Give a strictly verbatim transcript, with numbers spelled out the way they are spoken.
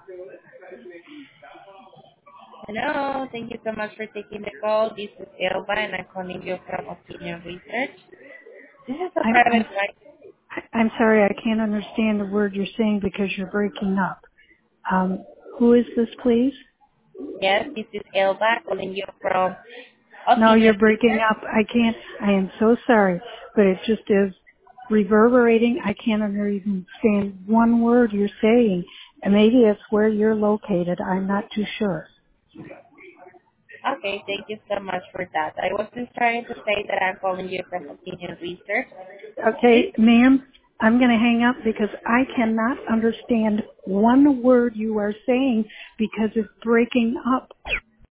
Hello. Thank you so much for taking the call. This is Elba, and I'm calling you from Opinion Research. This is a I'm, private I'm, line. I'm sorry, I can't understand the word you're saying because you're breaking up. Um, who is this, please? Yes, this is Elba calling you from No, you're Opinion breaking Research. up. I can't, I am so sorry, but it just is reverberating. I can't understand one word you're saying. And maybe it's where you're located. I'm not too sure. Okay, thank you so much for that. I was just trying to say that I'm calling you from Opinion Research. This, Okay, ma'am, I'm going to hang up because I cannot understand one word you are saying because it's breaking up.